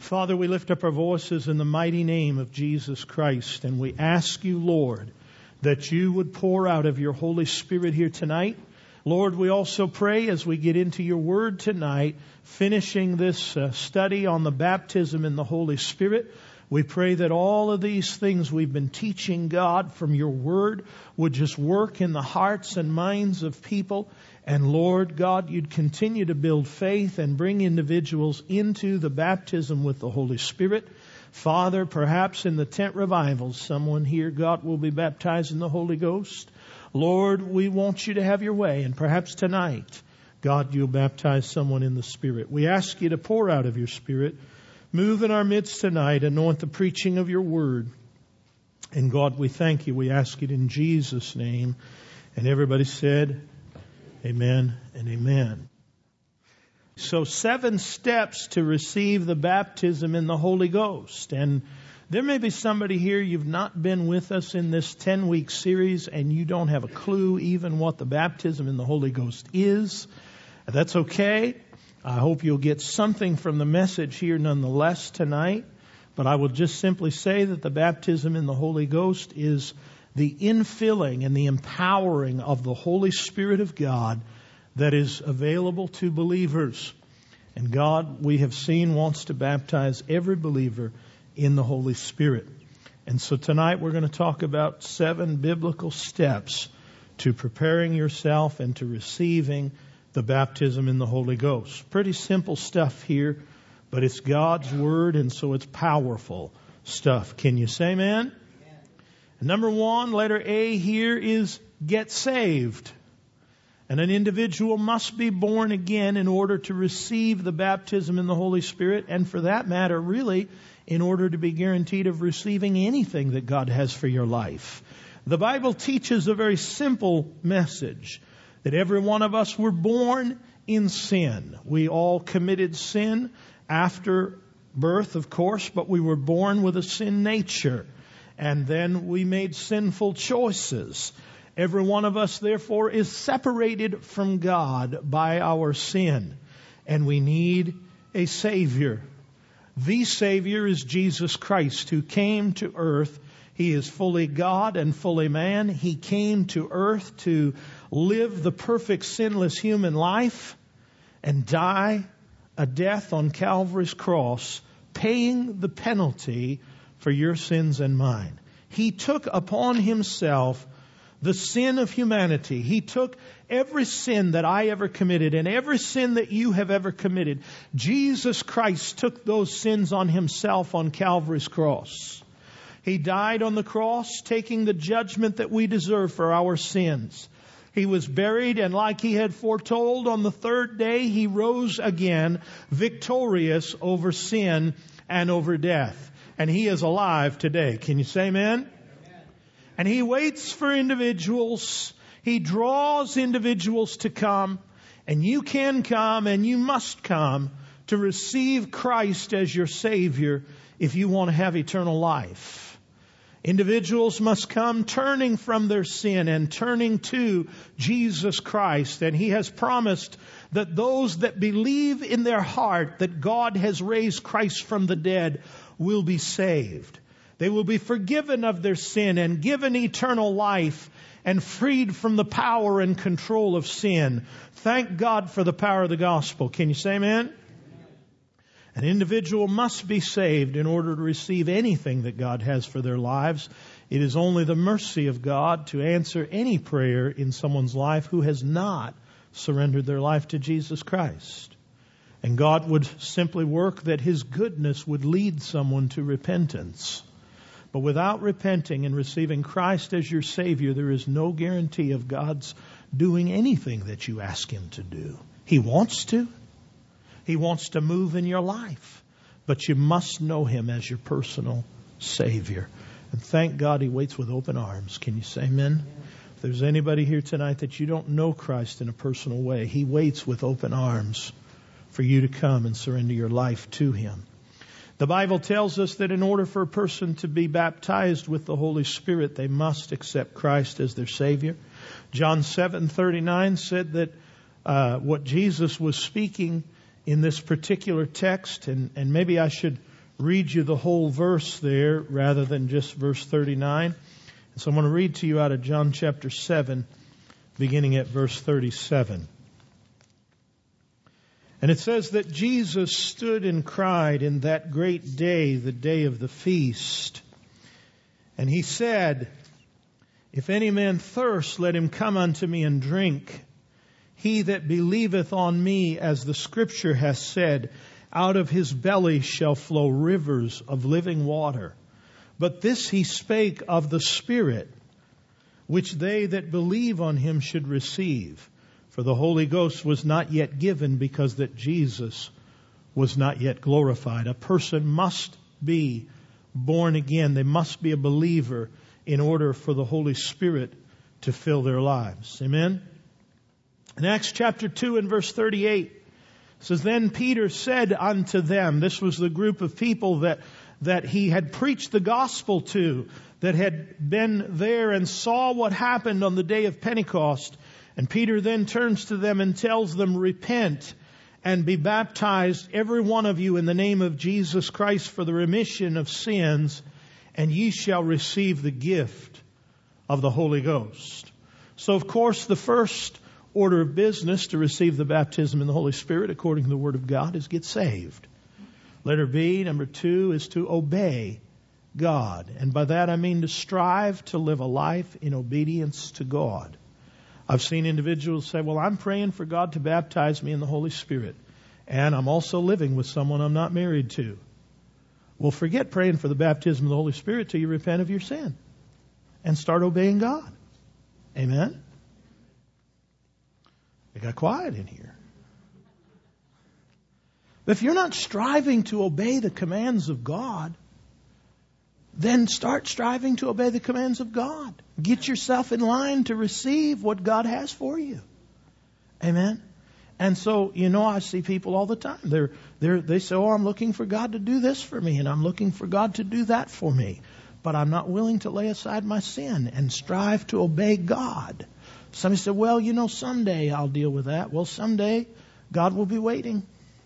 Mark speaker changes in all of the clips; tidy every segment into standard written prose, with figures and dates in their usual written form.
Speaker 1: Father, we lift up our voices in the mighty name of Jesus Christ, and we ask you, Lord, that you would pour out of your Holy Spirit here tonight. Lord, we also pray as we get into your word tonight, finishing this study on the baptism in the Holy Spirit, we pray that all of these things we've been teaching, God, from your word would just work in the hearts and minds of people. And Lord God, you'd continue to build faith and bring individuals into the baptism with the Holy Spirit. Father, perhaps in the tent revivals, someone here, God, will be baptized in the Holy Ghost. Lord, we want you to have your way. And perhaps tonight, God, you'll baptize someone in the Spirit. We ask you to pour out of your Spirit. Move in our midst tonight. Anoint the preaching of your word. And God, we thank you. We ask it in Jesus' name. And everybody said, amen and amen. So 7 steps to receive the baptism in the Holy Ghost. And there may be somebody here, you've not been with us in this 10-week series and you don't have a clue even what the baptism in the Holy Ghost is. That's okay. I hope you'll get something from the message here nonetheless tonight. But I will just simply say that the baptism in the Holy Ghost is the infilling and the empowering of the Holy Spirit of God that is available to believers. And God, we have seen, wants to baptize every believer in the Holy Spirit. And so tonight we're going to talk about 7 biblical steps to preparing yourself and to receiving the baptism in the Holy Ghost. Pretty simple stuff here, but it's God's Word, and so it's powerful stuff. Can you say amen? Number 1, letter A here is get saved. And an individual must be born again in order to receive the baptism in the Holy Spirit, and for that matter, really, in order to be guaranteed of receiving anything that God has for your life. The Bible teaches a very simple message, that every one of us were born in sin. We all committed sin after birth, of course, but we were born with a sin nature. And then we made sinful choices. Every one of us, therefore, is separated from God by our sin. And we need a Savior. The Savior is Jesus Christ, who came to earth. He is fully God and fully man. He came to earth to live the perfect, sinless human life and die a death on Calvary's cross, paying the penalty for your sins and mine. He took upon himself the sin of humanity. He took every sin that I ever committed and every sin that you have ever committed. Jesus Christ took those sins on himself on Calvary's cross. He died on the cross, taking the judgment that we deserve for our sins. He was buried, and like he had foretold, on the 3rd day he rose again, victorious over sin and over death. And he is alive today. Can you say amen? And he waits for individuals. He draws individuals to come. And you can come and you must come to receive Christ as your Savior if you want to have eternal life. Individuals must come turning from their sin and turning to Jesus Christ. And he has promised that those that believe in their heart that God has raised Christ from the dead will be saved. They will be forgiven of their sin and given eternal life and freed from the power and control of sin. Thank God for the power of the gospel. Can you say amen? An individual must be saved in order to receive anything that God has for their lives. It is only the mercy of God to answer any prayer in someone's life who has not surrendered their life to Jesus Christ. And God would simply work that his goodness would lead someone to repentance. But without repenting and receiving Christ as your Savior, there is no guarantee of God's doing anything that you ask him to do. He wants to. He wants to move in your life. But you must know him as your personal Savior. And thank God he waits with open arms. Can you say amen? If there's anybody here tonight that you don't know Christ in a personal way, he waits with open arms for you to come and surrender your life to him. The Bible tells us that in order for a person to be baptized with the Holy Spirit, they must accept Christ as their Savior. John 7:39 said that what Jesus was speaking in this particular text, and maybe I should read you the whole verse there rather than just verse 39. And so I'm going to read to you out of John chapter 7, beginning at verse 37. And it says that Jesus stood and cried in that great day, the day of the feast. And he said, If any man thirst, let him come unto me and drink. He that believeth on me, as the Scripture hath said, out of his belly shall flow rivers of living water. But this he spake of the Spirit, which they that believe on him should receive. For the Holy Ghost was not yet given, because that Jesus was not yet glorified. A person must be born again. They must be a believer in order for the Holy Spirit to fill their lives. Amen? In Acts chapter 2 and verse 38, it says, Then Peter said unto them, this was the group of people that he had preached the gospel to, that had been there and saw what happened on the day of Pentecost. And Peter then turns to them and tells them, Repent and be baptized, every one of you, in the name of Jesus Christ for the remission of sins, and ye shall receive the gift of the Holy Ghost. So, of course, the first order of business to receive the baptism in the Holy Spirit, according to the Word of God, is get saved. Letter B, number 2, is to obey God. And by that I mean to strive to live a life in obedience to God. I've seen individuals say, well, I'm praying for God to baptize me in the Holy Spirit, and I'm also living with someone I'm not married to. Well, forget praying for the baptism of the Holy Spirit till you repent of your sin and start obeying God. Amen? It got quiet in here. But if you're not striving to obey the commands of God, then start striving to obey the commands of God. Get yourself in line to receive what God has for you. Amen? And so, I see people all the time. They say, I'm looking for God to do this for me, and I'm looking for God to do that for me. But I'm not willing to lay aside my sin and strive to obey God. Somebody said, well, someday I'll deal with that. Well, someday God will be waiting.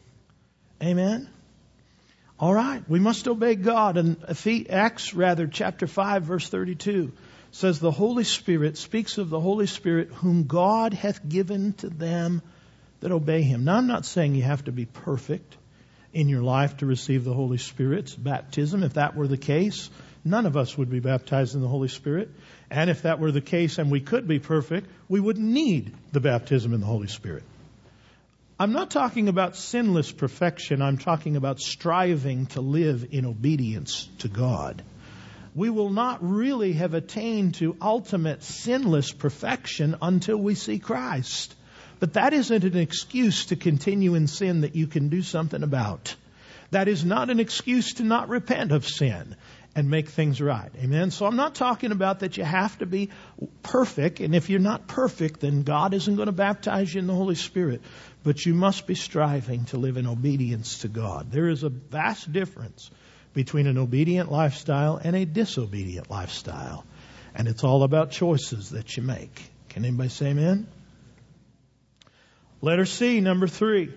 Speaker 1: Amen? All right, we must obey God. And Acts chapter 5, verse 32 says the Holy Spirit, speaks of the Holy Spirit, whom God hath given to them that obey Him. Now, I'm not saying you have to be perfect in your life to receive the Holy Spirit's baptism. If that were the case, none of us would be baptized in the Holy Spirit. And if that were the case and we could be perfect, we wouldn't need the baptism in the Holy Spirit. I'm not talking about sinless perfection. I'm talking about striving to live in obedience to God. We will not really have attained to ultimate sinless perfection until we see Christ. But that isn't an excuse to continue in sin that you can do something about. That is not an excuse to not repent of sin and make things right. Amen? So I'm not talking about that you have to be perfect. And if you're not perfect, then God isn't going to baptize you in the Holy Spirit. But you must be striving to live in obedience to God. There is a vast difference between an obedient lifestyle and a disobedient lifestyle. And it's all about choices that you make. Can anybody say amen? Letter C, number 3.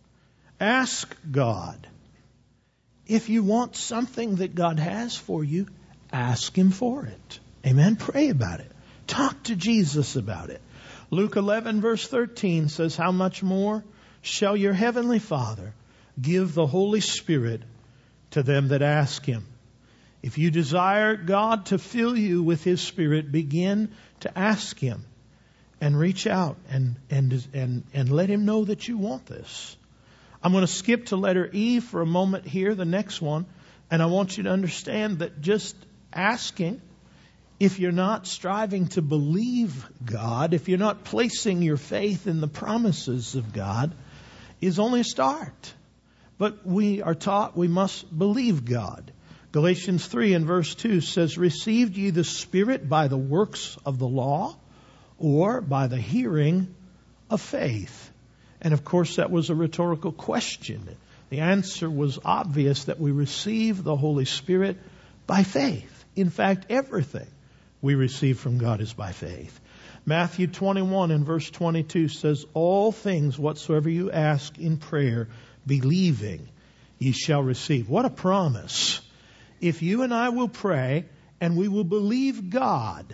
Speaker 1: Ask God. If you want something that God has for you, ask Him for it. Amen? Pray about it. Talk to Jesus about it. Luke 11 verse 13 says, How much more shall your heavenly Father give the Holy Spirit to them that ask Him? If you desire God to fill you with His Spirit, begin to ask Him and reach out and let Him know that you want this. I'm going to skip to letter E for a moment here, the next one, and I want you to understand that just asking, if you're not striving to believe God, if you're not placing your faith in the promises of God, is only a start. But we are taught we must believe God. Galatians 3 and verse 2 says, Received ye the Spirit by the works of the law, or by the hearing of faith? And of course that was a rhetorical question. The answer was obvious, that we receive the Holy Spirit by faith. In fact, everything we receive from God is by faith. Matthew 21 and verse 22 says, All things whatsoever you ask in prayer, believing, ye shall receive. What a promise. If you and I will pray and we will believe God,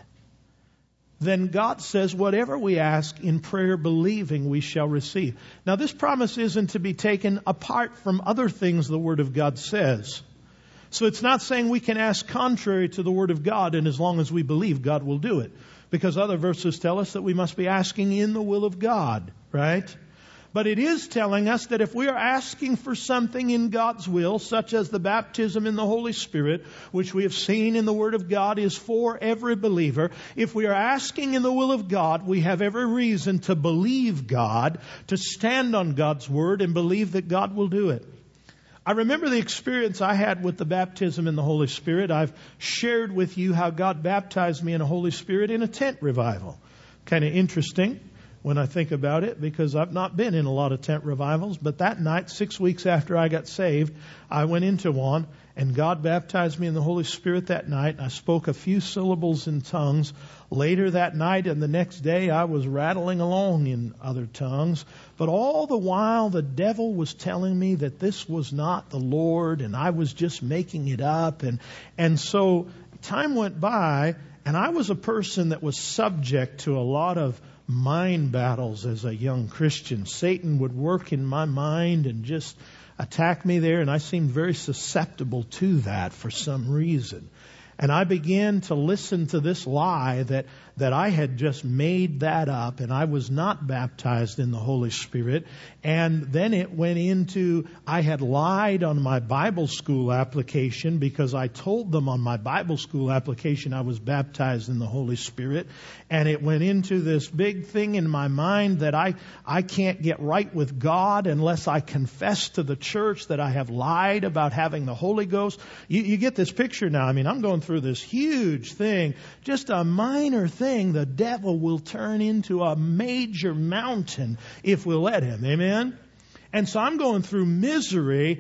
Speaker 1: then God says whatever we ask in prayer believing we shall receive. Now this promise isn't to be taken apart from other things the Word of God says. So it's not saying we can ask contrary to the Word of God, and as long as we believe, God will do it. Because other verses tell us that we must be asking in the will of God, right? But it is telling us that if we are asking for something in God's will, such as the baptism in the Holy Spirit, which we have seen in the Word of God is for every believer, if we are asking in the will of God, we have every reason to believe God, to stand on God's Word and believe that God will do it. I remember the experience I had with the baptism in the Holy Spirit. I've shared with you how God baptized me in the Holy Spirit in a tent revival. Kind of interesting when I think about it, because I've not been in a lot of tent revivals. But that night, 6 weeks after I got saved, I went into one, and God baptized me in the Holy Spirit that night. I spoke a few syllables in tongues. Later that night and the next day, I was rattling along in other tongues. But all the while, the devil was telling me that this was not the Lord, and I was just making it up. And so time went by, and I was a person that was subject to a lot of mind battles as a young Christian. Satan would work in my mind and just attack me there, and I seemed very susceptible to that for some reason. And I began to listen to this lie that I had just made that up and I was not baptized in the Holy Spirit. And then it went into, I had lied on my Bible school application because I told them on my Bible school application I was baptized in the Holy Spirit. And it went into this big thing in my mind that I can't get right with God unless I confess to the church that I have lied about having the Holy Ghost. You get this picture now. I mean, I'm going through this huge thing, just a minor thing. The devil will turn into a major mountain if we'll let him. Amen? And so I'm going through misery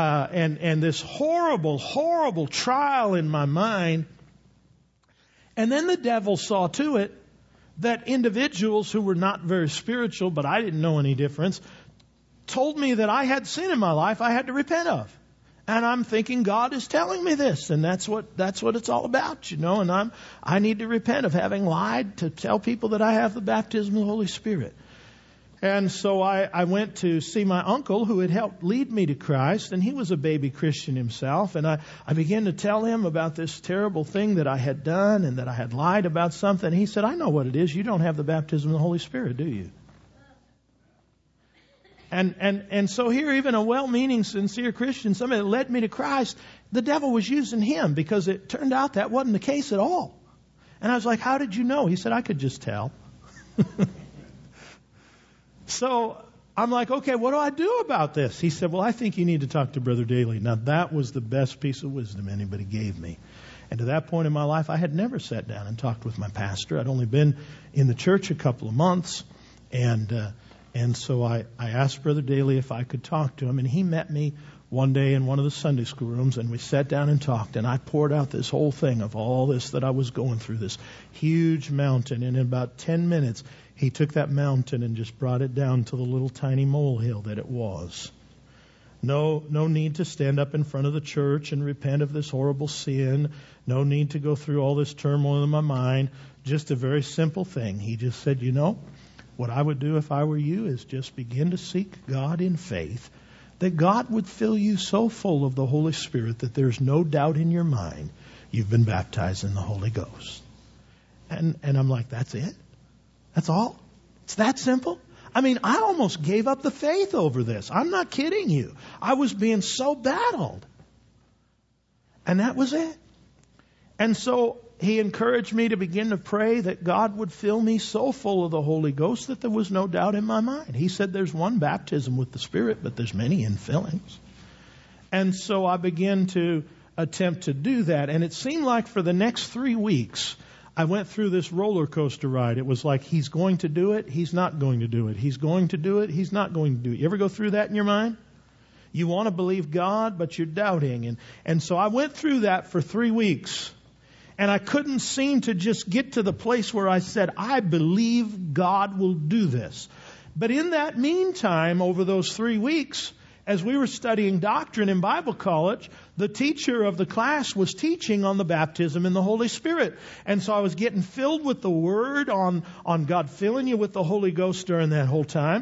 Speaker 1: and this horrible, horrible trial in my mind. And then the devil saw to it that individuals who were not very spiritual, but I didn't know any difference, told me that I had sin in my life I had to repent of. And I'm thinking God is telling me this, and that's what it's all about, you know. And I need to repent of having lied to tell people that I have the baptism of the Holy Spirit. And so I went to see my uncle who had helped lead me to Christ, and he was a baby Christian himself. And I began to tell him about this terrible thing that I had done and that I had lied about something. He said, "I know what it is. You don't have the baptism of the Holy Spirit, do you?" And so here, even a well-meaning, sincere Christian, somebody that led me to Christ, the devil was using him because it turned out that wasn't the case at all. And I was like, "How did you know?" He said, "I could just tell." So I'm like, "Okay, what do I do about this?" He said, "Well, I think you need to talk to Brother Daly." Now, that was the best piece of wisdom anybody gave me. And to that point in my life, I had never sat down and talked with my pastor. I'd only been in the church a couple of months. And so I asked Brother Daly if I could talk to him. And he met me one day in one of the Sunday school rooms, and we sat down and talked. And I poured out this whole thing of all this that I was going through, this huge mountain. And in about 10 minutes, he took that mountain and just brought it down to the little tiny molehill that it was. No need to stand up in front of the church and repent of this horrible sin. No need to go through all this turmoil in my mind. Just a very simple thing. He just said, "You know, what I would do if I were you is just begin to seek God in faith, that God would fill you so full of the Holy Spirit that there's no doubt in your mind you've been baptized in the Holy Ghost." And I'm like, "That's it? That's all? It's that simple?" I mean, I almost gave up the faith over this. I'm not kidding you. I was being so battled. And that was it. And so he encouraged me to begin to pray that God would fill me so full of the Holy Ghost that there was no doubt in my mind. He said there's one baptism with the Spirit, but there's many infillings. And so I began to attempt to do that. And it seemed like for the next 3 weeks, I went through this roller coaster ride. It was like he's going to do it, he's not going to do it. He's going to do it, he's not going to do it. You ever go through that in your mind? You want to believe God, but you're doubting. And so I went through that for 3 weeks. And I couldn't seem to just get to the place where I said, "I believe God will do this." But in that meantime, over those 3 weeks, as we were studying doctrine in Bible college, the teacher of the class was teaching on the baptism in the Holy Spirit. And so I was getting filled with the Word on God filling you with the Holy Ghost during that whole time.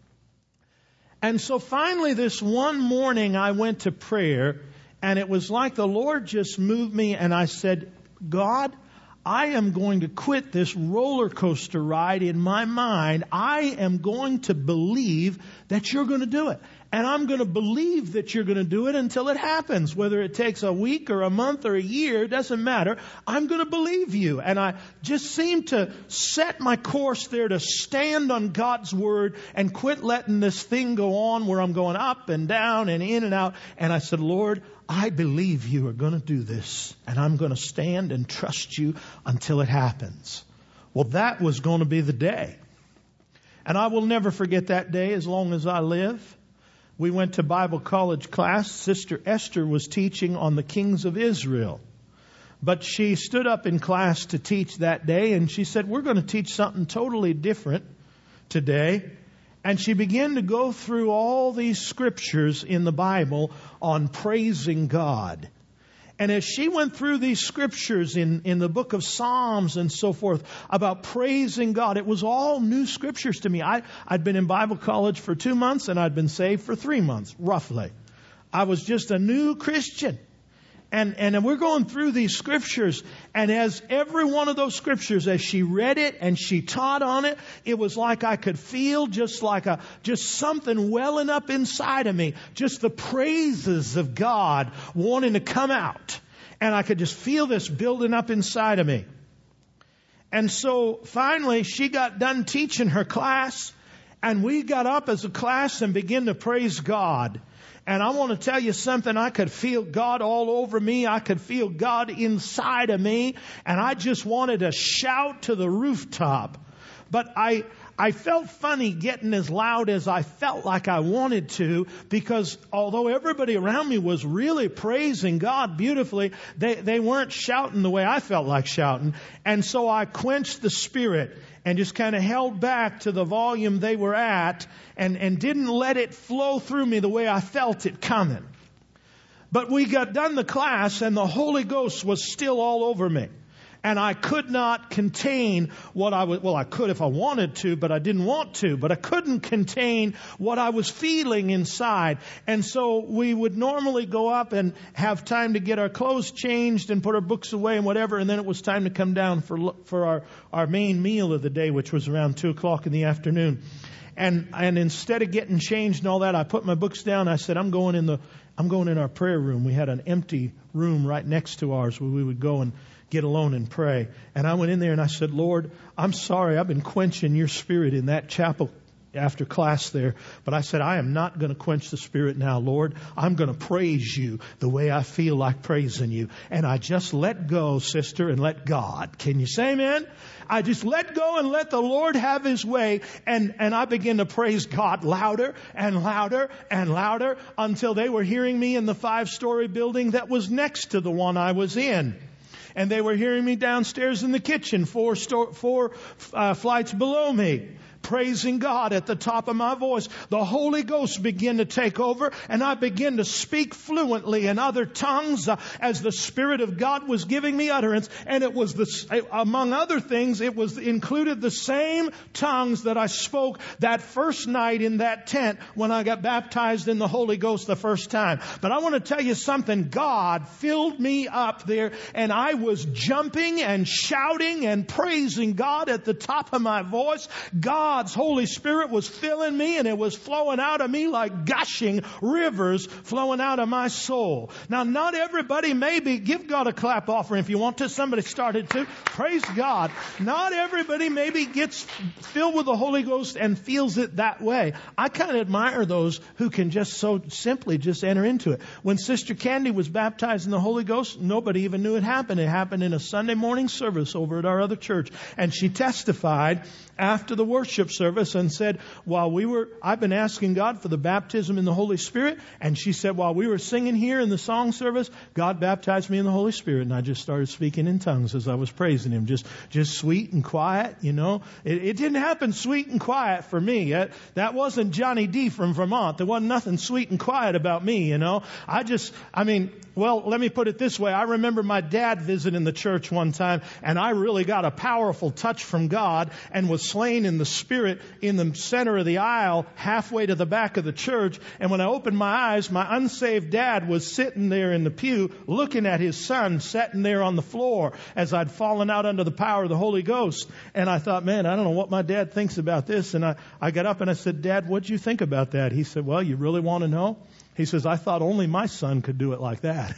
Speaker 1: And so finally this one morning I went to prayer, and it was like the Lord just moved me, and I said, God, I am going to quit this roller coaster ride in my mind. I am going to believe that you're going to do it. And I'm going to believe that you're going to do it until it happens. Whether it takes a week or a month or a year, doesn't matter. I'm going to believe you. And I just seemed to set my course there to stand on God's Word and quit letting this thing go on where I'm going up and down and in and out. And I said, Lord, I believe you are going to do this. And I'm going to stand and trust you until it happens. Well, that was going to be the day. And I will never forget that day as long as I live. We went to Bible college class. Sister Esther was teaching on the kings of Israel. But she stood up in class to teach that day, and she said, we're going to teach something totally different today. And she began to go through all these scriptures in the Bible on praising God. And as she went through these scriptures in the book of Psalms and so forth about praising God, it was all new scriptures to me. I'd been in Bible college for 2 months and I'd been saved for 3 months, roughly. I was just a new Christian. And we're going through these scriptures, and as every one of those scriptures, as she read it and she taught on it, it was like I could feel just something welling up inside of me, just the praises of God wanting to come out. And I could just feel this building up inside of me. And so finally she got done teaching her class, and we got up as a class and began to praise God. And I want to tell you something. I could feel God all over me. I could feel God inside of me. And I just wanted to shout to the rooftop. But I felt funny getting as loud as I felt like I wanted to, because although everybody around me was really praising God beautifully, they weren't shouting the way I felt like shouting. And so I quenched the Spirit and just kind of held back to the volume they were at and didn't let it flow through me the way I felt it coming. But we got done the class, and the Holy Ghost was still all over me. And I could not contain what I was, well, I could if I wanted to, but I didn't want to. But I couldn't contain what I was feeling inside. And so we would normally go up and have time to get our clothes changed and put our books away and whatever. And then it was time to come down for our main meal of the day, which was around 2:00 in the afternoon. And instead of getting changed and all that, I put my books down. I said, I'm going in our prayer room. We had an empty room right next to ours where we would go and get alone and pray. And I went in there and I said, Lord, I'm sorry. I've been quenching your Spirit in that chapel after class there. But I said, I am not going to quench the Spirit now, Lord. I'm going to praise you the way I feel like praising you. And I just let go, sister, and let God. Can you say amen? I just let go and let the Lord have His way. And I began to praise God louder and louder and louder until they were hearing me in the 5-story building that was next to the one I was in. And they were hearing me downstairs in the kitchen, 4 flights below me, praising God at the top of my voice. The Holy Ghost began to take over, and I began to speak fluently in other tongues as the Spirit of God was giving me utterance. And it was among other things, it was included the same tongues that I spoke that first night in that tent when I got baptized in the Holy Ghost the first time. But I want to tell you something. God filled me up there, and I was jumping and shouting and praising God at the top of my voice. God's Holy Spirit was filling me, and it was flowing out of me like gushing rivers flowing out of my soul. Now, not everybody, maybe, give God a clap offering if you want to. Somebody started to. Praise God. Not everybody maybe gets filled with the Holy Ghost and feels it that way. I kind of admire those who can just so simply just enter into it. When Sister Candy was baptized in the Holy Ghost, nobody even knew it happened. It happened in a Sunday morning service over at our other church. And she testified after the worship worship service and said, I've been asking God for the baptism in the Holy Spirit. And she said, while we were singing here in the song service, God baptized me in the Holy Spirit. And I just started speaking in tongues as I was praising Him. Just sweet and quiet, you know. It didn't happen sweet and quiet for me. That wasn't Johnny D from Vermont. There wasn't nothing sweet and quiet about me, you know. Let me put it this way. I remember my dad visiting the church one time, and I really got a powerful touch from God and was slain in the Spirit in the center of the aisle, halfway to the back of the church. And when I opened my eyes, my unsaved dad was sitting there in the pew looking at his son sitting there on the floor as I'd fallen out under the power of the Holy Ghost. And I thought, man, I don't know what my dad thinks about this. And I got up and I said, Dad, what'd you think about that? He said, well, you really want to know? He says, I thought only my son could do it like that.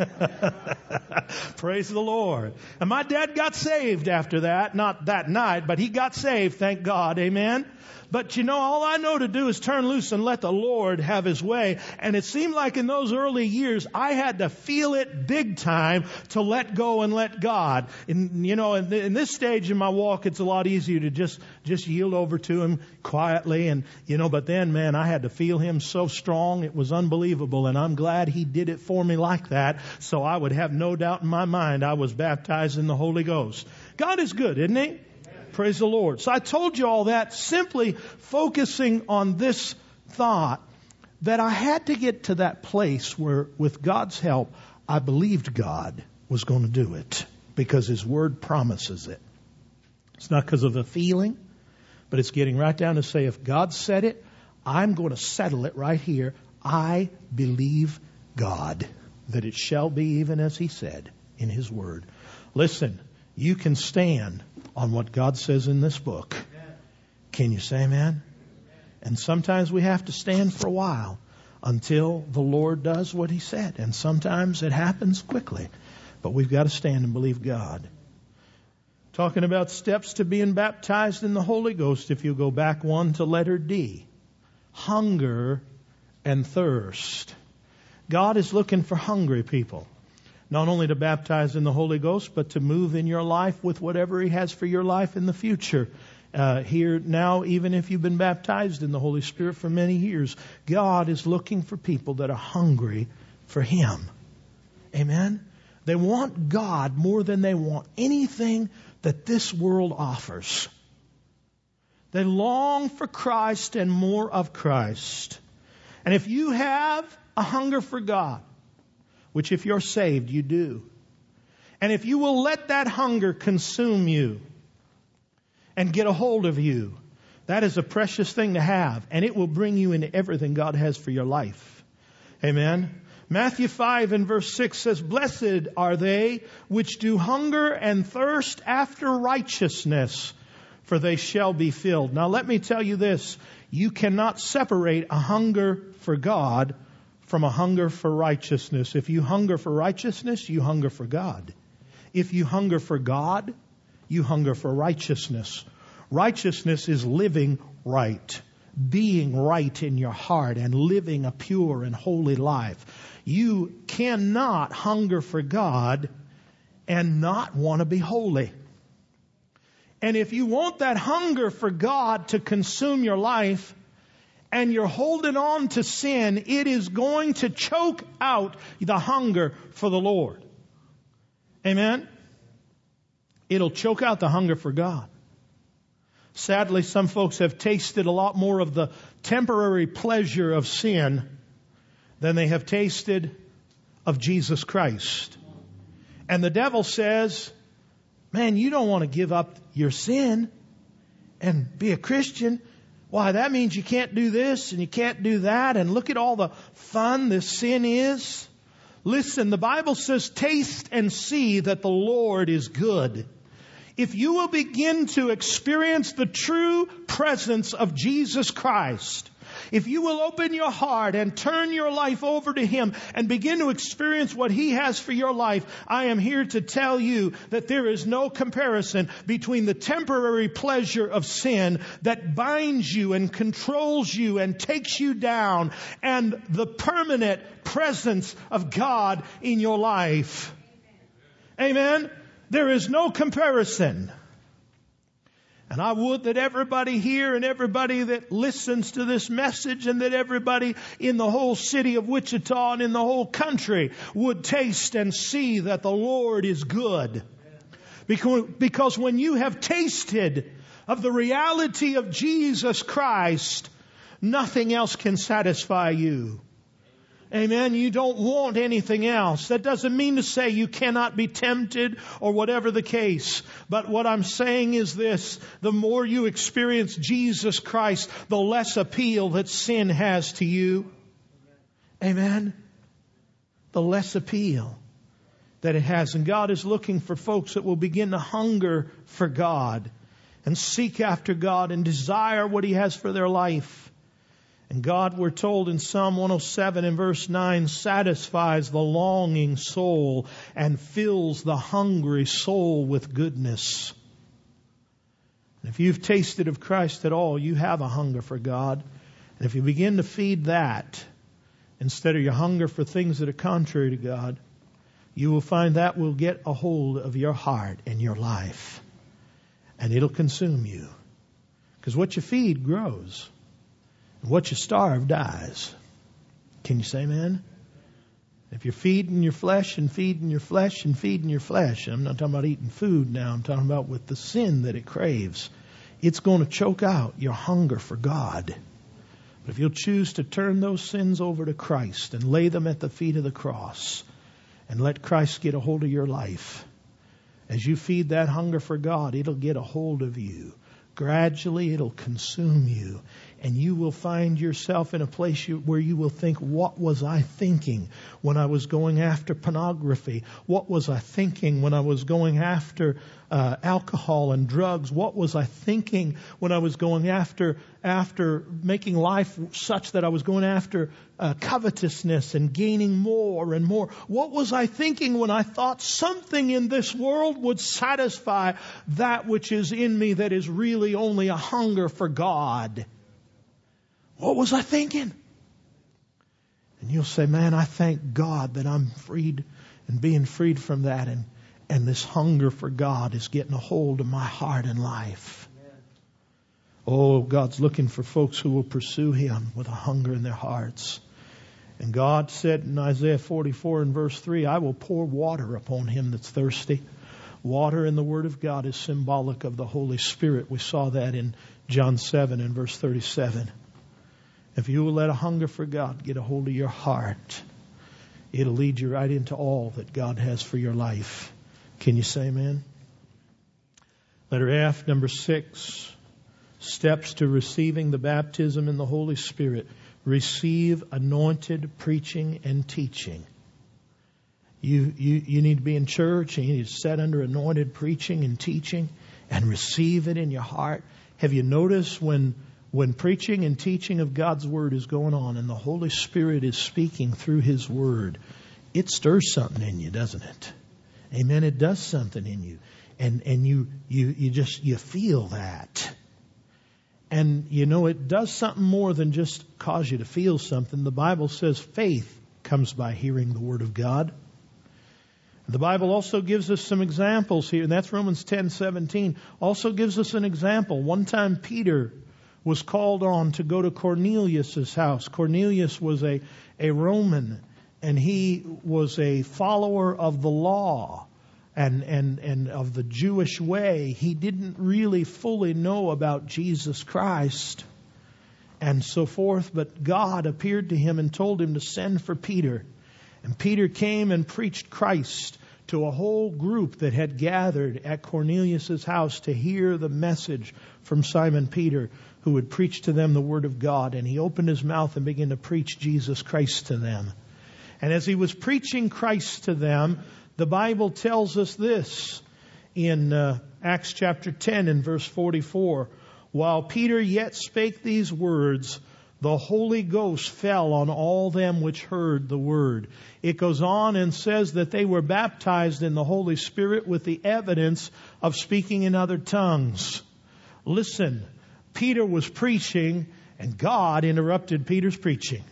Speaker 1: Praise the Lord. And my dad got saved after that. Not that night, but he got saved, thank God. Amen. But you know, all I know to do is turn loose and let the Lord have His way. And it seemed like in those early years, I had to feel it big time to let go and let God. And you know, in this stage in my walk, it's a lot easier to just yield over to Him quietly. And you know, but then, man, I had to feel Him so strong. It was unbelievable. And I'm glad He did it for me like that. So I would have no doubt in my mind I was baptized in the Holy Ghost. God is good, isn't He? Praise the Lord. So I told you all that simply focusing on this thought that I had to get to that place where, with God's help, I believed God was going to do it because His Word promises it. It's not because of a feeling, but it's getting right down to say, if God said it, I'm going to settle it right here. I believe God that it shall be even as He said in His Word. Listen, you can stand on what God says in this book. Can you say amen? And sometimes we have to stand for a while until the Lord does what He said. And sometimes it happens quickly. But we've got to stand and believe God. Talking about steps to being baptized in the Holy Ghost, if you go back one to letter D. Hunger and thirst. God is looking for hungry people. Not only to baptize in the Holy Ghost, but to move in your life with whatever He has for your life in the future. Here now, even if you've been baptized in the Holy Spirit for many years, God is looking for people that are hungry for Him. Amen? They want God more than they want anything that this world offers. They long for Christ and more of Christ. And if you have a hunger for God, which if you're saved, you do. And if you will let that hunger consume you and get a hold of you, that is a precious thing to have. And it will bring you into everything God has for your life. Amen. Matthew 5 and verse 6 says, Blessed are they which do hunger and thirst after righteousness, for they shall be filled. Now let me tell you this. You cannot separate a hunger for God from a hunger for righteousness. If you hunger for righteousness, you hunger for God. If you hunger for God, you hunger for righteousness. Righteousness is living right, being right in your heart and living a pure and holy life. You cannot hunger for God and not want to be holy. And if you want that hunger for God to consume your life, and you're holding on to sin, it is going to choke out the hunger for the Lord. Amen? It'll choke out the hunger for God. Sadly, some folks have tasted a lot more of the temporary pleasure of sin than they have tasted of Jesus Christ. And the devil says, man, you don't want to give up your sin and be a Christian. Why, that means you can't do this and you can't do that. And look at all the fun this sin is. Listen, the Bible says, taste and see that the Lord is good. If you will begin to experience the true presence of Jesus Christ, if you will open your heart and turn your life over to Him and begin to experience what He has for your life, I am here to tell you that there is no comparison between the temporary pleasure of sin that binds you and controls you and takes you down and the permanent presence of God in your life. Amen? There is no comparison. And I would that everybody here and everybody that listens to this message and that everybody in the whole city of Wichita and in the whole country would taste and see that the Lord is good. Because when you have tasted of the reality of Jesus Christ, nothing else can satisfy you. Amen. You don't want anything else. That doesn't mean to say you cannot be tempted or whatever the case. But what I'm saying is this: the more you experience Jesus Christ, the less appeal that sin has to you. Amen. The less appeal that it has. And God is looking for folks that will begin to hunger for God and seek after God and desire what He has for their life. And God, we're told in Psalm 107 and verse 9, satisfies the longing soul and fills the hungry soul with goodness. And if you've tasted of Christ at all, you have a hunger for God. And if you begin to feed that, instead of your hunger for things that are contrary to God, you will find that will get a hold of your heart and your life. And it'll consume you. Because what you feed grows. What you starve dies. Can you say amen? If you're feeding your flesh and feeding your flesh and feeding your flesh, I'm not talking about eating food now, I'm talking about with the sin that it craves, it's going to choke out your hunger for God. But if you'll choose to turn those sins over to Christ and lay them at the feet of the cross and let Christ get a hold of your life, as you feed that hunger for God, it'll get a hold of you. Gradually, it'll consume you. And you will find yourself in a place where you will think, what was I thinking when I was going after pornography? What was I thinking when I was going after alcohol and drugs? What was I thinking when I was going after making life such that I was going after covetousness and gaining more and more? What was I thinking when I thought something in this world would satisfy that which is in me that is really only a hunger for God? What was I thinking? And you'll say, man, I thank God that I'm freed and being freed from that. And this hunger for God is getting a hold of my heart and life. Amen. Oh, God's looking for folks who will pursue Him with a hunger in their hearts. And God said in Isaiah 44 and verse 3, I will pour water upon him that's thirsty. Water in the Word of God is symbolic of the Holy Spirit. We saw that in John 7 and verse 37. If you will let a hunger for God get a hold of your heart, it'll lead you right into all that God has for your life. Can you say amen? Letter F, number 6. Steps to receiving the baptism in the Holy Spirit. Receive anointed preaching and teaching. You need to be in church and you need to sit under anointed preaching and teaching and receive it in your heart. Have you noticed when preaching and teaching of God's Word is going on and the Holy Spirit is speaking through His Word, it stirs something in you, doesn't it? Amen. It does something in you. And you feel that. And you know, it does something more than just cause you to feel something. The Bible says faith comes by hearing the Word of God. The Bible also gives us some examples here, and that's Romans 10:17. Also gives us an example. One time Peter was called on to go to Cornelius' house. Cornelius was a Roman, and he was a follower of the law and of the Jewish way. He didn't really fully know about Jesus Christ and so forth, but God appeared to him and told him to send for Peter. And Peter came and preached Christ to a whole group that had gathered at Cornelius' house to hear the message from Simon Peter, who would preach to them the Word of God. And he opened his mouth and began to preach Jesus Christ to them. And as he was preaching Christ to them, the Bible tells us this in Acts chapter 10 and verse 44. While Peter yet spake these words, the Holy Ghost fell on all them which heard the word. It goes on and says that they were baptized in the Holy Spirit with the evidence of speaking in other tongues. Listen, Peter was preaching and God interrupted Peter's preaching.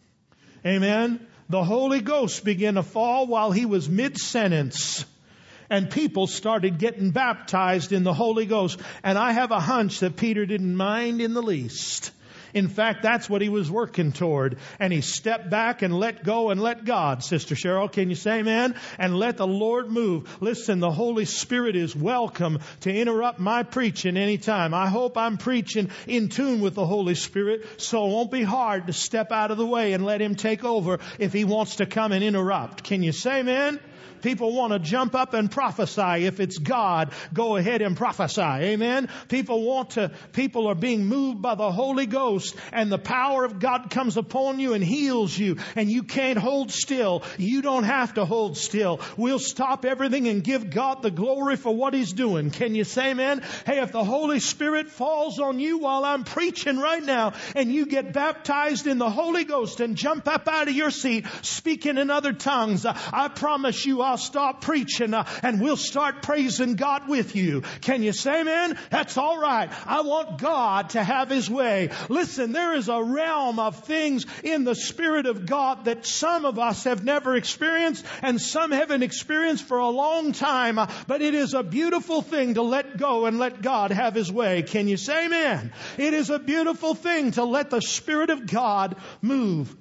Speaker 1: Amen. The Holy Ghost began to fall while he was mid-sentence. and people started getting baptized in the Holy Ghost. And I have a hunch that Peter didn't mind in the least. In fact, that's what he was working toward. And he stepped back and let go and let God. Sister Cheryl, can you say amen? And let the Lord move. Listen, the Holy Spirit is welcome to interrupt my preaching anytime. I hope I'm preaching in tune with the Holy Spirit, so it won't be hard to step out of the way and let Him take over if He wants to come and interrupt. Can you say amen? People want to jump up and prophesy. If it's God, go ahead and prophesy. Amen. People are being moved by the Holy Ghost, and the power of God comes upon you and heals you, and you can't hold still. You don't have to hold still. We'll stop everything and give God the glory for what He's doing. Can you say amen? Hey, if the Holy Spirit falls on you while I'm preaching right now, and you get baptized in the Holy Ghost and jump up out of your seat speaking in other tongues, I promise you I'll stop preaching and we'll start praising God with you. Can you say amen? That's all right. I want God to have His way. Listen, there is a realm of things in the Spirit of God that some of us have never experienced and some haven't experienced for a long time. But it is a beautiful thing to let go and let God have His way. Can you say amen? It is a beautiful thing to let the Spirit of God move.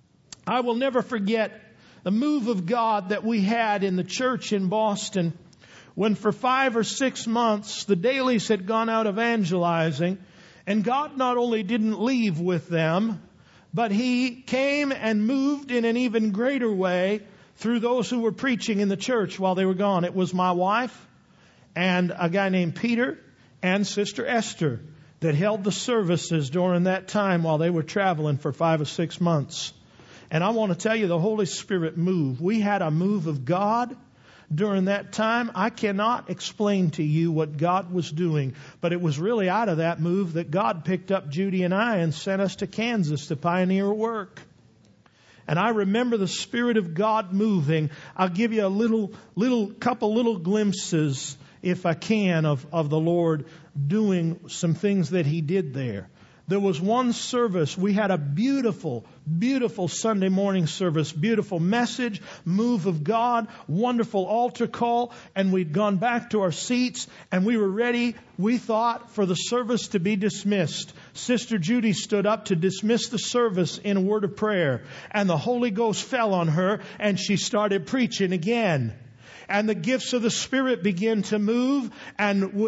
Speaker 1: I will never forget the move of God that we had in the church in Boston when for 5 or 6 months the Dailies had gone out evangelizing, and God not only didn't leave with them, but He came and moved in an even greater way through those who were preaching in the church while they were gone. It was my wife and a guy named Peter and Sister Esther that held the services during that time while they were traveling for 5 or 6 months. And I want to tell you, the Holy Spirit moved. We had a move of God during that time. I cannot explain to you what God was doing, but it was really out of that move that God picked up Judy and I and sent us to Kansas to pioneer work. And I remember the Spirit of God moving. I'll give you a couple little glimpses, if I can, of the Lord doing some things that He did there. There was one service. We had a beautiful, beautiful Sunday morning service, beautiful message, move of God, wonderful altar call, and we'd gone back to our seats and we were ready, we thought, for the service to be dismissed. Sister Judy stood up to dismiss the service in a word of prayer, and the Holy Ghost fell on her and she started preaching again. And the gifts of the Spirit began to move, and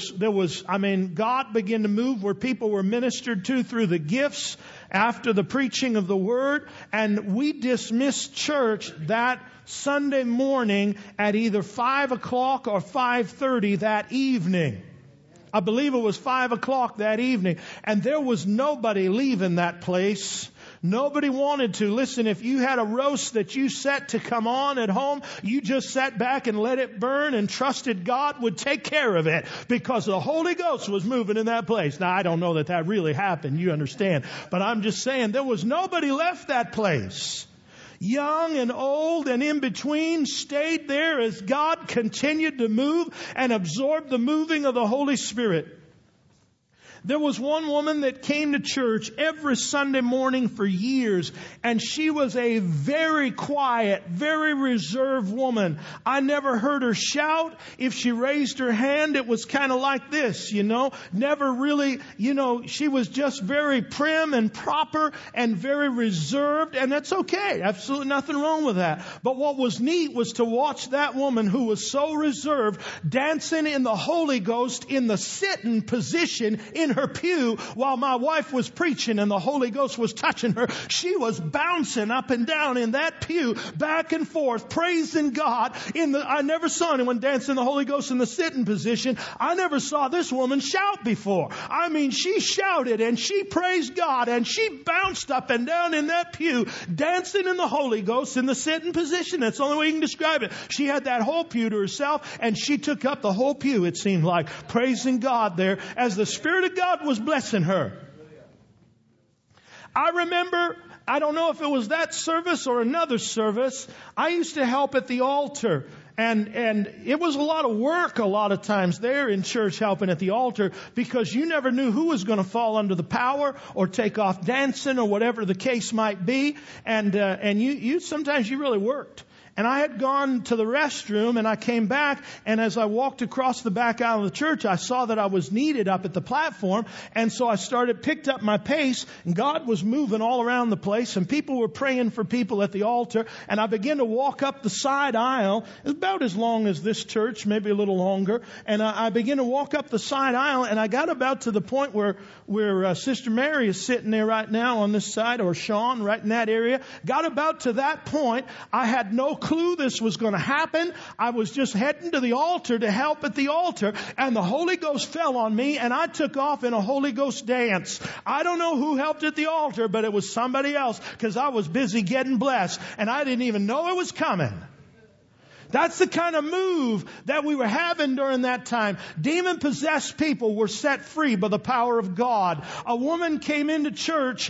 Speaker 1: God began to move where people were ministered to through the gifts after the preaching of the Word. And we dismissed church that Sunday morning at either 5 o'clock or 5:30 that evening. I believe it was 5 o'clock that evening. And there was nobody leaving that place. Nobody wanted to. Listen, if you had a roast that you set to come on at home, you just sat back and let it burn and trusted God would take care of it because the Holy Ghost was moving in that place. Now, I don't know that really happened, you understand. But I'm just saying there was nobody left that place. Young and old and in between stayed there as God continued to move and absorb the moving of the Holy Spirit. There was one woman that came to church every Sunday morning for years, and she was a very quiet, very reserved woman. I never heard her shout. If she raised her hand, it was kind of like this, never really, she was just very prim and proper and very reserved, and that's okay. Absolutely nothing wrong with that. But what was neat was to watch that woman who was so reserved dancing in the Holy Ghost in the sitting position in her pew while my wife was preaching and the Holy Ghost was touching her. She was bouncing up and down in that pew, back and forth, praising God. I never saw anyone dance in the Holy Ghost in the sitting position. I never saw this woman shout before. I mean, she shouted and she praised God and she bounced up and down in that pew, dancing in the Holy Ghost in the sitting position. That's the only way you can describe it. She had that whole pew to herself and she took up the whole pew, it seemed like, praising God there as the Spirit of God was blessing her. I remember, I don't know if it was that service or another service, I used to help at the altar. And it was a lot of work a lot of times there in church helping at the altar because you never knew who was going to fall under the power or take off dancing or whatever the case might be. And you sometimes you really worked. And I had gone to the restroom, and I came back, and as I walked across the back aisle of the church, I saw that I was needed up at the platform, and so I picked up my pace, and God was moving all around the place, and people were praying for people at the altar, and I began to walk up the side aisle. It was about as long as this church, maybe a little longer, and I began to walk up the side aisle, and I got about to the point where Sister Mary is sitting there right now on this side, or Sean, right in that area. Got about to that point. I had no clue this was going to happen. I was just heading to the altar to help at the altar, and the Holy Ghost fell on me, and I took off in a Holy Ghost dance. I don't know who helped at the altar, but it was somebody else, because I was busy getting blessed, and I didn't even know it was coming. That's the kind of move that we were having during that time. Demon-possessed people were set free by the power of God. A woman came to church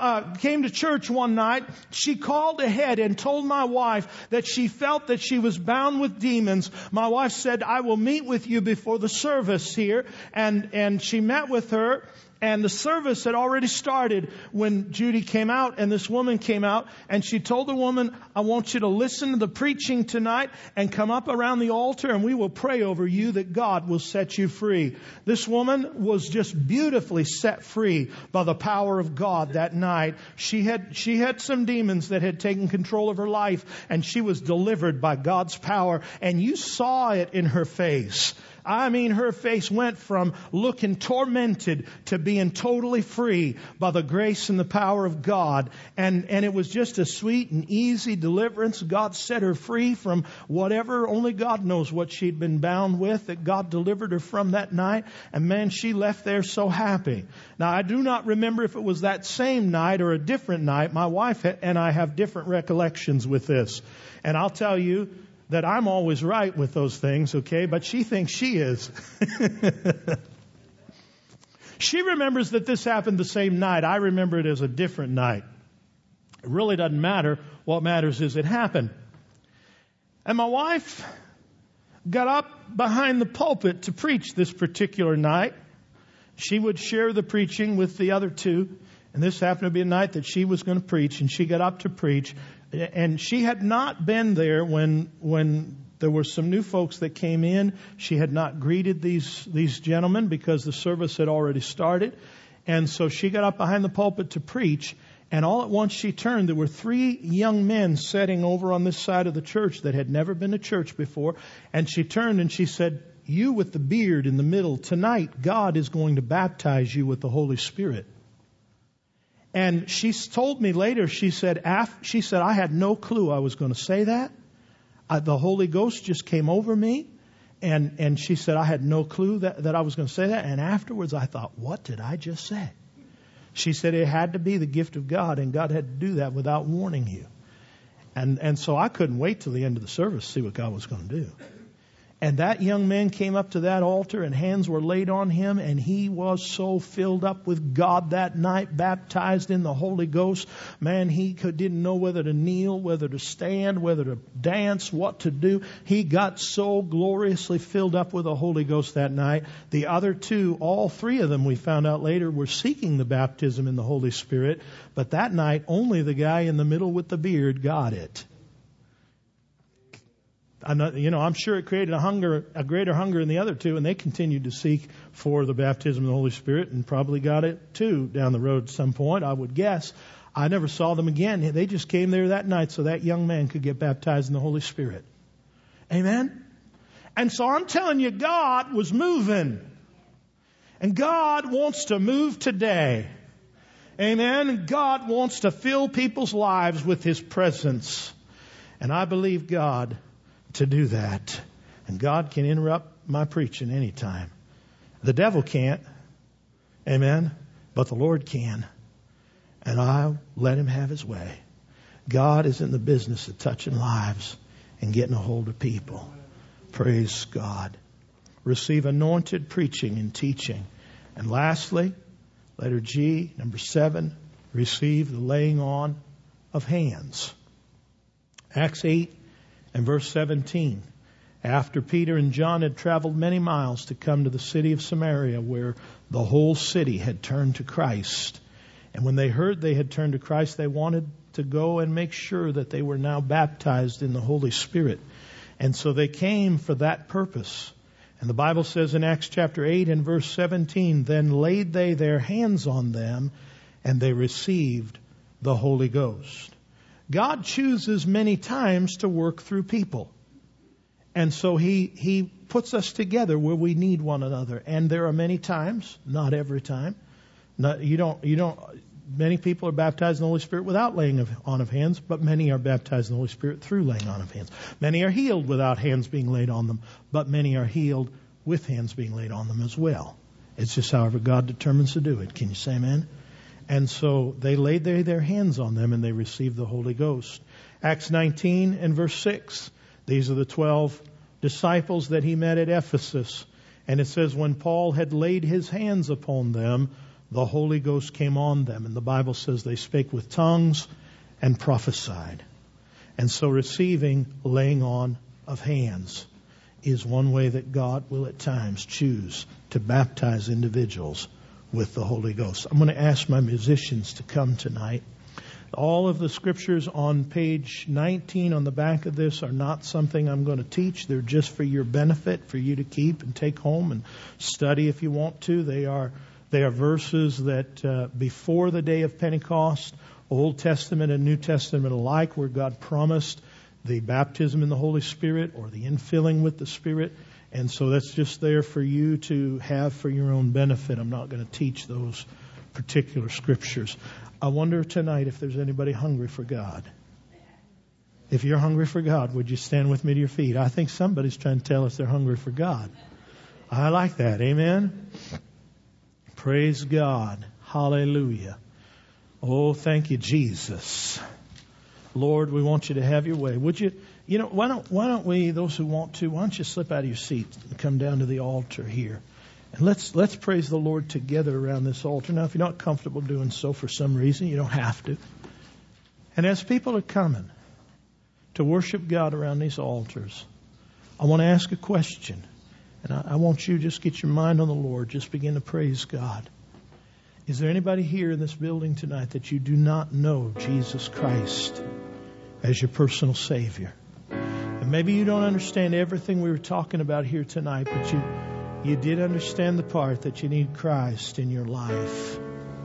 Speaker 1: one night. She called ahead and told my wife that she felt that she was bound with demons. My wife said, "I will meet with you before the service here." And she met with her. And the service had already started when Judy came out, and this woman came out, and she told the woman, "I want you to listen to the preaching tonight and come up around the altar, and we will pray over you that God will set you free." This woman was just beautifully set free by the power of God that night. She had some demons that had taken control of her life, and she was delivered by God's power, and you saw it in her face. I mean, her face went from looking tormented to being totally free by the grace and the power of God. And it was just a sweet and easy deliverance. God set her free from whatever, only God knows what she'd been bound with, that God delivered her from that night. And man, she left there so happy. Now, I do not remember if it was that same night or a different night. My wife and I have different recollections with this. And I'll tell you that I'm always right with those things, okay? But she thinks she is. She remembers that this happened the same night. I remember it as a different night. It really doesn't matter. What matters is it happened. And my wife got up behind the pulpit to preach this particular night. She would share the preaching with the other two. And this happened to be a night that she was going to preach, and she got up to preach. And she had not been there when there were some new folks that came in. She had not greeted these gentlemen because the service had already started. And so she got up behind the pulpit to preach. And all at once she turned. There were 3 young men sitting over on this side of the church that had never been to church before. And she turned and she said, "You with the beard in the middle, tonight God is going to baptize you with the Holy Spirit." And she told me later, she said, "I had no clue I was going to say that. The Holy Ghost just came over me." And she said, "I had no clue that I was going to say that. And afterwards I thought, what did I just say?" She said it had to be the gift of God, and God had to do that without warning you. And so I couldn't wait till the end of the service to see what God was going to do. And that young man came up to that altar, and hands were laid on him, and he was so filled up with God that night, baptized in the Holy Ghost. Man, he didn't know whether to kneel, whether to stand, whether to dance, what to do. He got so gloriously filled up with the Holy Ghost that night. The other 2, all 3 of them, we found out later, were seeking the baptism in the Holy Spirit. But that night, only the guy in the middle with the beard got it. I'm sure it created a greater hunger in the other 2, and they continued to seek for the baptism of the Holy Spirit and probably got it too down the road at some point, I would guess. I never saw them again. They just came there that night so that young man could get baptized in the Holy Spirit. Amen? And so I'm telling you, God was moving. And God wants to move today. Amen? God wants to fill people's lives with His presence. And I believe God to do that. And God can interrupt my preaching anytime. The devil can't. Amen. But the Lord can. And I'll let Him have His way. God is in the business of touching lives and getting a hold of people. Praise God. Receive anointed preaching and teaching. And lastly, letter G, number 7, receive the laying on of hands. Acts 8 and verse 17. After Peter and John had traveled many miles to come to the city of Samaria, where the whole city had turned to Christ. And when they heard they had turned to Christ, they wanted to go and make sure that they were now baptized in the Holy Spirit. And so they came for that purpose. And the Bible says in Acts chapter 8 and verse 17, then laid they their hands on them, and they received the Holy Ghost. God chooses many times to work through people. And so He puts us together where we need one another. And there are many times, not every time. Many people are baptized in the Holy Spirit without laying on of hands, but many are baptized in the Holy Spirit through laying on of hands. Many are healed without hands being laid on them, but many are healed with hands being laid on them as well. It's just however God determines to do it. Can you say amen? And so they laid their hands on them and they received the Holy Ghost. Acts 19 and verse 6. These are the 12 disciples that He met at Ephesus. And it says, when Paul had laid his hands upon them, the Holy Ghost came on them. And the Bible says they spake with tongues and prophesied. And so receiving laying on of hands is one way that God will at times choose to baptize individuals with the Holy Ghost. I'm going to ask my musicians to come tonight. All of the scriptures on page 19 on the back of this are not something I'm going to teach. They're just for your benefit, for you to keep and take home and study if you want to. They are verses that before the day of Pentecost, Old Testament and New Testament alike, where God promised the baptism in the Holy Spirit or the infilling with the Spirit. And so that's just there for you to have for your own benefit. I'm not going to teach those particular scriptures. I wonder tonight if there's anybody hungry for God. If you're hungry for God, would you stand with me to your feet? I think somebody's trying to tell us they're hungry for God. I like that. Amen. Praise God. Hallelujah. Oh, thank you, Jesus. Lord, we want you to have your way. Would you, why don't we, those who want to, why don't you slip out of your seat and come down to the altar here? And let's praise the Lord together around this altar. Now, if you're not comfortable doing so for some reason, you don't have to. And as people are coming to worship God around these altars, I want to ask a question. And I want you to just get your mind on the Lord. Just begin to praise God. Is there anybody here in this building tonight that you do not know Jesus Christ as your personal Savior? And maybe you don't understand everything we were talking about here tonight, but you did understand the part that you need Christ in your life.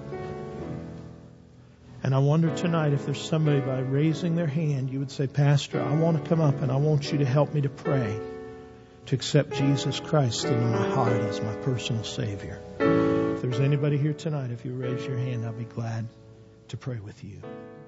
Speaker 1: And I wonder tonight if there's somebody by raising their hand, you would say, Pastor, I want to come up and I want you to help me to pray to accept Jesus Christ into my heart as my personal Savior. If there's anybody here tonight, if you raise your hand, I'll be glad to pray with you.